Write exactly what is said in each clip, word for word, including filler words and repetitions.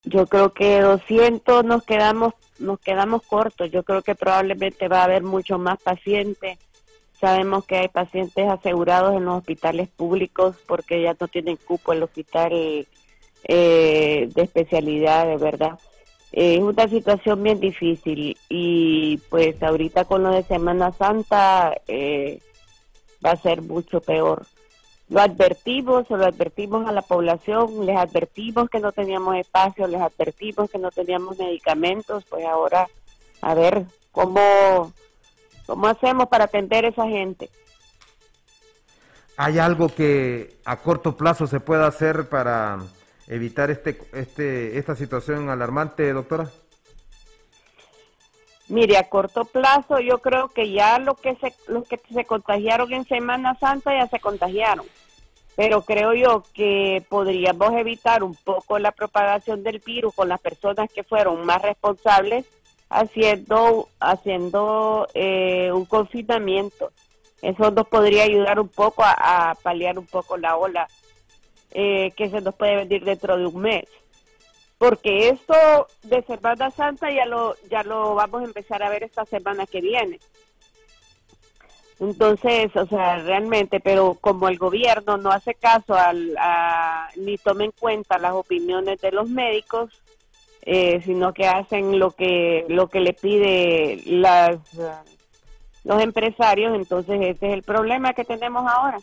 Yo creo que doscientos nos quedamos, nos quedamos cortos. Yo creo que probablemente va a haber mucho más pacientes. Sabemos que hay pacientes asegurados en los hospitales públicos porque ya no tienen cupo el hospital eh, de especialidades, ¿verdad? Eh, es una situación bien difícil y pues ahorita con lo de Semana Santa eh, va a ser mucho peor. Lo advertimos, o lo advertimos a la población, les advertimos que no teníamos espacio, les advertimos que no teníamos medicamentos, pues ahora a ver cómo, cómo hacemos para atender a esa gente. ¿Hay algo que a corto plazo se pueda hacer para evitar este, este, esta situación alarmante, doctora? Mire, a corto plazo yo creo que ya lo que se, los que se contagiaron en Semana Santa ya se contagiaron. Pero creo yo que podríamos evitar un poco la propagación del virus con las personas que fueron más responsables haciendo haciendo eh, un confinamiento. Eso nos podría ayudar un poco a, a paliar un poco la ola eh, que se nos puede venir dentro de un mes. Porque esto de Semana Santa ya lo ya lo vamos a empezar a ver esta semana que viene. Entonces, o sea, realmente, pero como el gobierno no hace caso al, a, ni toma en cuenta las opiniones de los médicos, eh, sino que hacen lo que lo que le pide las los empresarios, entonces ese es el problema que tenemos ahora.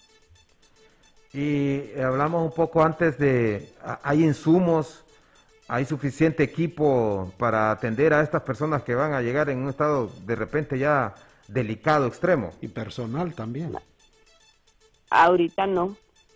Y hablamos un poco antes de, ¿hay insumos, hay suficiente equipo para atender a estas personas que van a llegar en un estado de repente ya delicado, extremo? Y personal también. Ahorita no.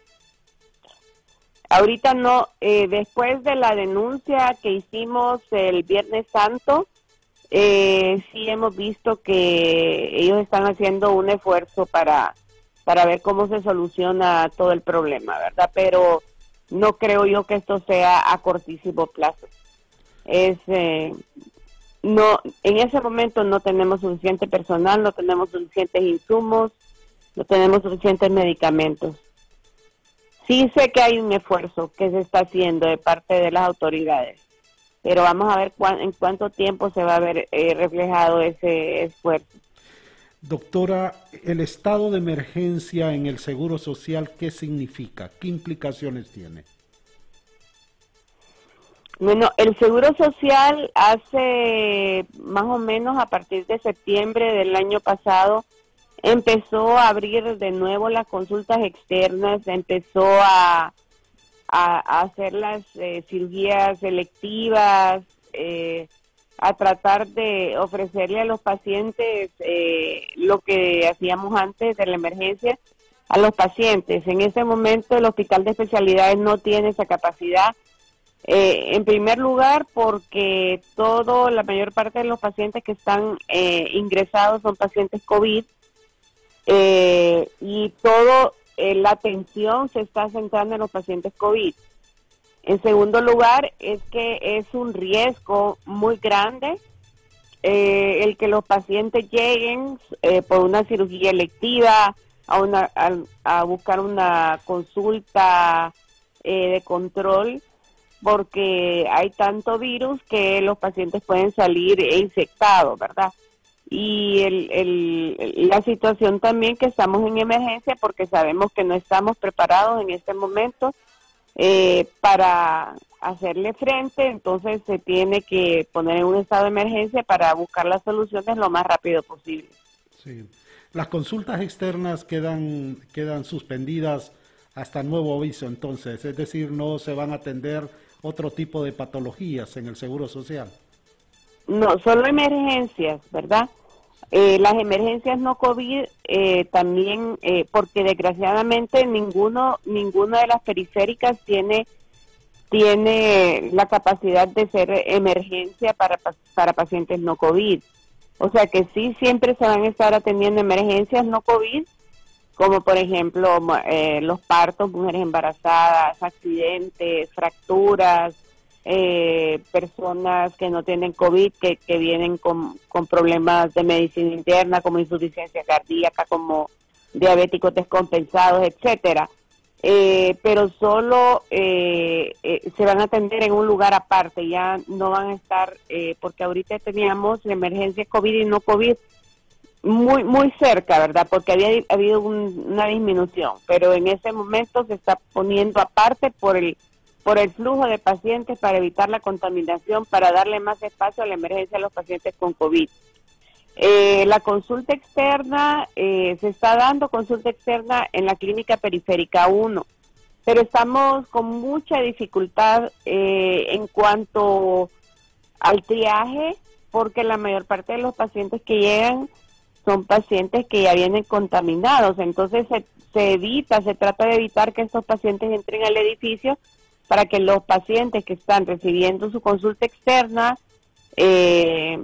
Ahorita no. Eh, después de la denuncia que hicimos el Viernes Santo, eh, sí hemos visto que ellos están haciendo un esfuerzo para, para ver cómo se soluciona todo el problema, ¿verdad? Pero no creo yo que esto sea a cortísimo plazo. Es... Eh, No, en ese momento no tenemos suficiente personal, no tenemos suficientes insumos, no tenemos suficientes medicamentos. Sí sé que hay un esfuerzo que se está haciendo de parte de las autoridades, pero vamos a ver cuán, en cuánto tiempo se va a ver eh, reflejado ese esfuerzo. Doctora, el estado de emergencia en el Seguro Social, ¿qué significa? ¿Qué implicaciones tiene? Bueno, el Seguro Social hace más o menos a partir de septiembre del año pasado empezó a abrir de nuevo las consultas externas, empezó a, a, a hacer las eh, cirugías electivas, eh, a tratar de ofrecerle a los pacientes eh, lo que hacíamos antes de la emergencia a los pacientes. En ese momento el Hospital de Especialidades no tiene esa capacidad. Eh, en primer lugar, porque todo, la mayor parte de los pacientes que están eh, ingresados son pacientes COVID eh, y todo eh, la atención se está centrando en los pacientes COVID. En segundo lugar, es que es un riesgo muy grande eh, el que los pacientes lleguen eh, por una cirugía electiva a, una, a, a buscar una consulta eh, de control, porque hay tanto virus que los pacientes pueden salir infectados, ¿verdad? Y el, el, la situación también que estamos en emergencia porque sabemos que no estamos preparados en este momento eh, para hacerle frente, entonces se tiene que poner en un estado de emergencia para buscar las soluciones lo más rápido posible. Sí. Las consultas externas quedan, quedan suspendidas hasta nuevo aviso entonces, es decir, no se van a atender otro tipo de patologías en el Seguro Social. No, solo emergencias, ¿verdad? Eh, las emergencias no COVID eh, también, eh, porque desgraciadamente ninguno, ninguna de las periféricas tiene tiene la capacidad de ser emergencia para, para pacientes no COVID. O sea que sí, siempre se van a estar atendiendo emergencias no COVID, como por ejemplo eh, los partos, mujeres embarazadas, accidentes, fracturas, eh, personas que no tienen COVID, que, que vienen con, con problemas de medicina interna, como insuficiencia cardíaca, como diabéticos descompensados, etcétera. eh, pero solo eh, eh, se van a atender en un lugar aparte, ya no van a estar, eh, porque ahorita teníamos la emergencia COVID y no COVID muy muy cerca, ¿verdad? Porque había habido un, una disminución, pero en ese momento se está poniendo aparte por el por el flujo de pacientes para evitar la contaminación, para darle más espacio a la emergencia a los pacientes con COVID. Eh, la consulta externa, eh, se está dando consulta externa en la clínica periférica uno, pero estamos con mucha dificultad eh, en cuanto al triaje, porque la mayor parte de los pacientes que llegan son pacientes que ya vienen contaminados, entonces se, se evita, se trata de evitar que estos pacientes entren al edificio para que los pacientes que están recibiendo su consulta externa eh,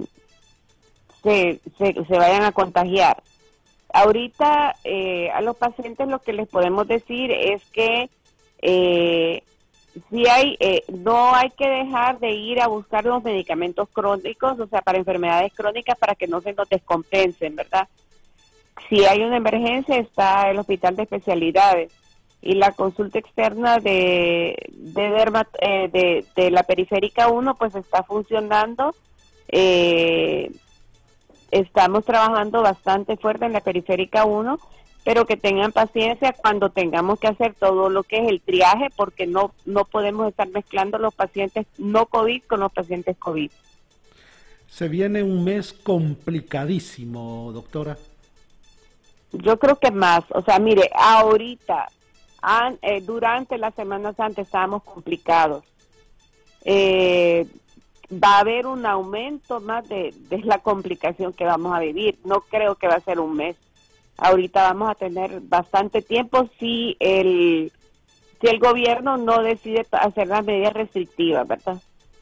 se, se, se vayan a contagiar. Ahorita eh, a los pacientes lo que les podemos decir es que eh, si hay, eh, no hay que dejar de ir a buscar los medicamentos crónicos, o sea, para enfermedades crónicas, para que no se nos descompensen, ¿verdad? Si hay una emergencia, está el hospital de especialidades y la consulta externa de de, dermat, eh, de, de la periférica uno, pues está funcionando. Eh, estamos trabajando bastante fuerte en la periférica uno, pero que tengan paciencia cuando tengamos que hacer todo lo que es el triaje, porque no no podemos estar mezclando los pacientes no COVID con los pacientes COVID. Se viene un mes complicadísimo, doctora. Yo creo que más, o sea, mire, ahorita, an, eh, durante las Semanas antes estábamos complicados. Eh, va a haber un aumento más de, de la complicación que vamos a vivir. No creo que va a ser un mes. Ahorita vamos a tener bastante tiempo si el si el gobierno no decide hacer las medidas restrictivas, ¿verdad?